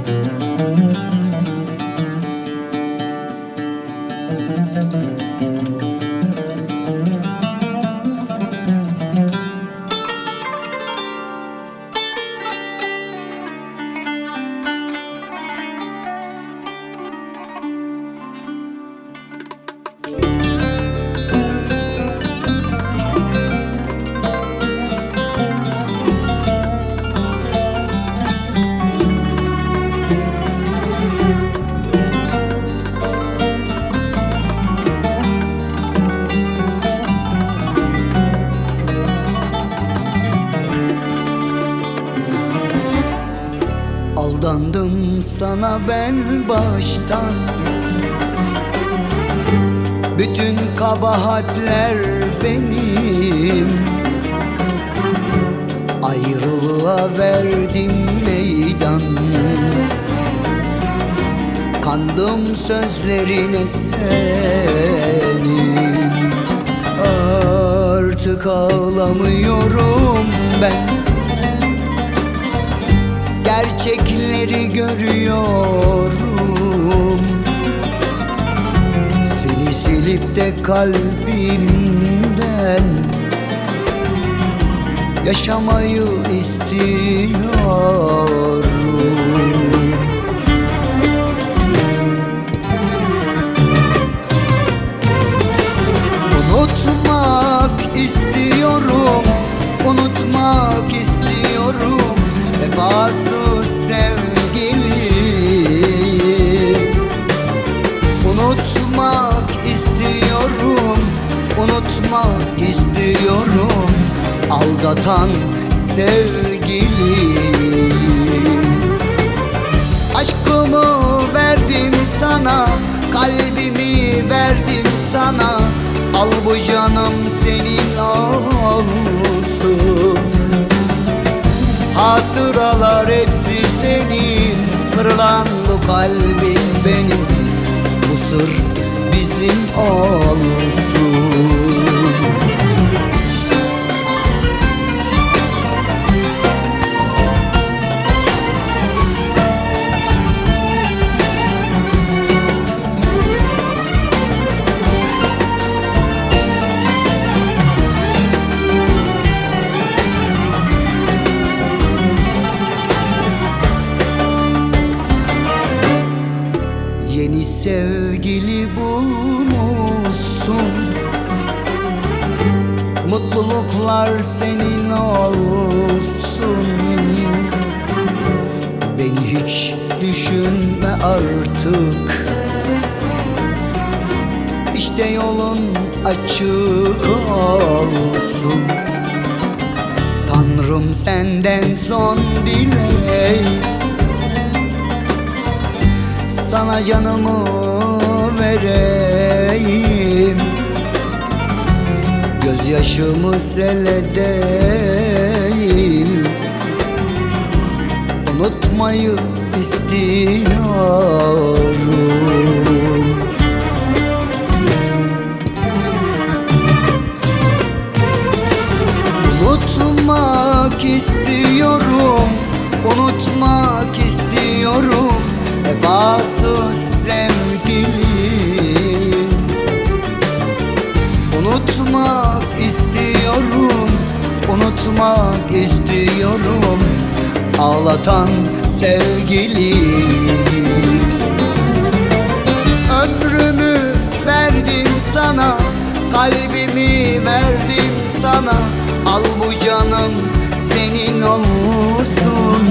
Aldandım sana ben baştan, bütün kabahatler benim. Ayrılığa verdim meydan, kandım sözlerine senin. Artık ağlamıyorum ben, gerçekleri görüyorum. Seni silip de kalbimden yaşamayı istiyorum. Unutmak istiyorum, unutmak istiyorum vefasız sevgili. Unutmak istiyorum, unutmak istiyorum aldatan sevgili. Aşkımı verdim sana, kalbimi verdim sana. Al bu canım senin olsun. Hatıralar hepsi senin, kırılan bu kalbin benim. Bu sır bizim olsun. Yeni sevgili bulmuşsun, mutluluklar senin olsun. Beni hiç düşünme artık, İşte yolun açık olsun. Tanrım senden son dilek, sana canımı vereyim. Gözyaşımı sele değil, unutmayı istiyorum. Unutmak istiyorum, unutmak istiyorum vefasız sevgili. Unutmak istiyorum, unutmak istiyorum ağlatan sevgili. Ömrümü verdim sana, kalbimi verdim sana. Al bu canım senin olsun.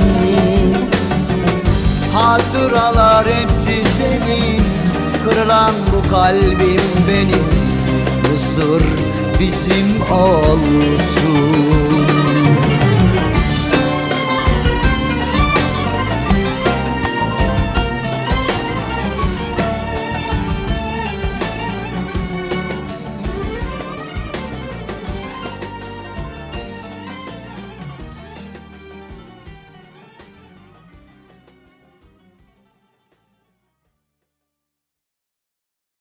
Hatıralar hepsi senin, kırılan bu kalbim benim. Bu sır bizim olsun.